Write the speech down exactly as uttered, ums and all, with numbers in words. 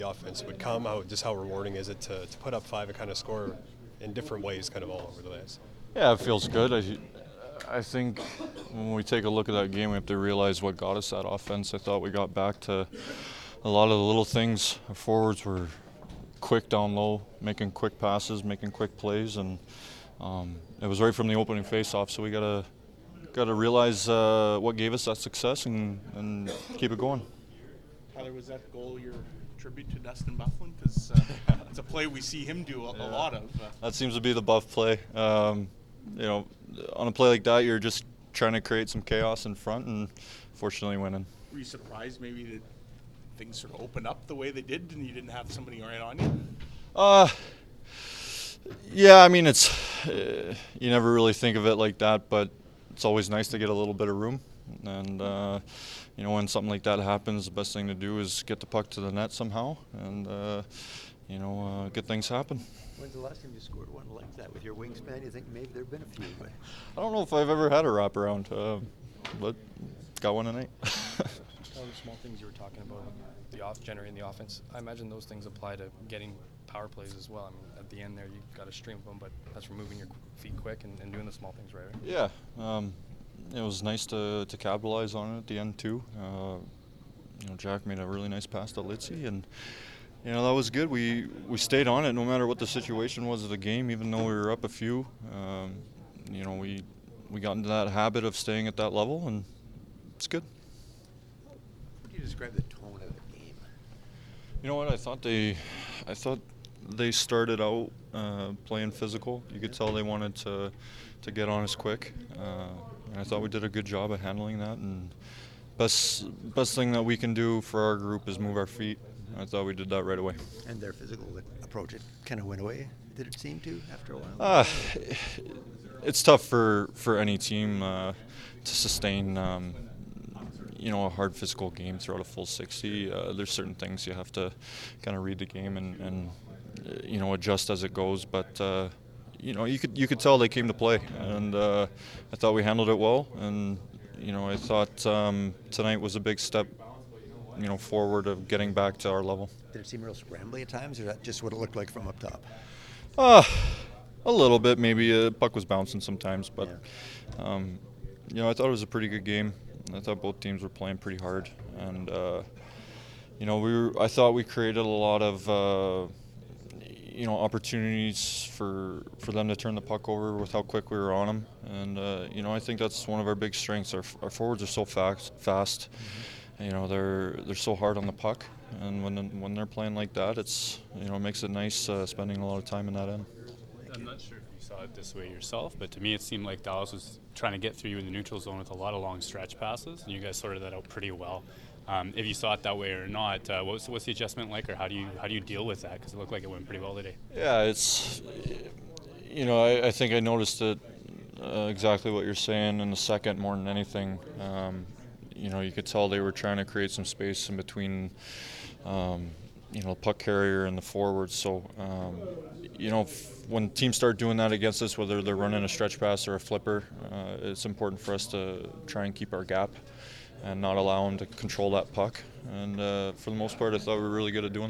the offense would come, how just how rewarding is it to, to put up five and kind of score in different ways kind of all over the ice? Yeah, it feels good. I, I think when we take a look at that game, we have to realize what got us that offense. I thought we got back to a lot of the little things. Our forwards were quick down low, making quick passes, making quick plays, and um, it was right from the opening face-off. So we gotta gotta realize uh, what gave us that success and, and keep it going. Tyler, was that goal your tribute to Dustin Byfuglien? Because uh, it's a play we see him do a, Yeah. a lot of. Uh, That seems to be the Buff play. Um, you know, on a play like that, you're just trying to create some chaos in front, and fortunately winning. were you surprised maybe that things sort of opened up the way they did and you didn't have somebody right on you? Uh, yeah, I mean, it's uh, you never really think of it like that, but it's always nice to get a little bit of room. And uh, you know, when something like that happens, the best thing to do is get the puck to the net somehow, and uh, you know, uh, get things happen. When's the last time you scored one like that with your wingspan? You think maybe there've been a few, but I don't know if I've ever had a wraparound, uh, but got one tonight. All the small things you were talking about, the off generating the offense. I imagine those things apply to getting power plays as well. I mean, at the end there, you got a stream of them, but that's from moving your qu- feet quick and, and doing the small things right. right? Yeah, um, it was nice to, to capitalize on it at the end too. Uh, you know, Jack made a really nice pass to Litzy, and you know that was good. We we stayed on it no matter what the situation was of the game, even though we were up a few. Um, you know, we we got into that habit of staying at that level, and it's good. how do you describe the tone of the game? You know what? I thought they, I thought they started out uh, playing physical. You could tell they wanted to, to get on us quick. Uh, and I thought we did a good job of handling that. And best best thing that we can do for our group is move our feet. I thought we did that right away. And their physical approach, it kind of went away, did it seem to, after a while? Uh, it's tough for, for any team uh, to sustain um, you know, a hard physical game throughout a full sixty. Uh, there's certain things you have to kind of read the game and, and uh, you know, adjust as it goes. But uh, you know, you could you could tell they came to play, and uh, I thought we handled it well. And you know, I thought um, tonight was a big step, you know, forward of getting back to our level. Did it seem real scrambly at times, or is that just what it looked like from up top? Uh, a little bit, maybe. A puck was bouncing sometimes, but um, you know, I thought it was a pretty good game. I thought both teams were playing pretty hard, and uh, you know, we were, I thought we created a lot of uh, you know, opportunities for for them to turn the puck over with how quick we were on them, and uh, you know, I think that's one of our big strengths. Our, our forwards are so fast, fast. Mm-hmm. You know, they're they're so hard on the puck, and when when they're playing like that, it's, you know, it makes it nice uh, spending a lot of time in that end. I'm not sure if you saw it this way yourself, but to me it seemed like Dallas was trying to get through you in the neutral zone with a lot of long stretch passes, and you guys sorted that out pretty well. Um, if you saw it that way or not, uh, what's, what's the adjustment like, or how do you how do you deal with that? Because it looked like it went pretty well today. Yeah, it's, you know, I, I think I noticed it uh, exactly what you're saying in the second more than anything. Um, you know, you could tell they were trying to create some space in between, um, you know, puck carrier and the forwards. So, um, you know, f- when teams start doing that against us, whether they're running a stretch pass or a flipper, uh, it's important for us to try and keep our gap and not allow them to control that puck. And uh, for the most part, I thought we were really good at doing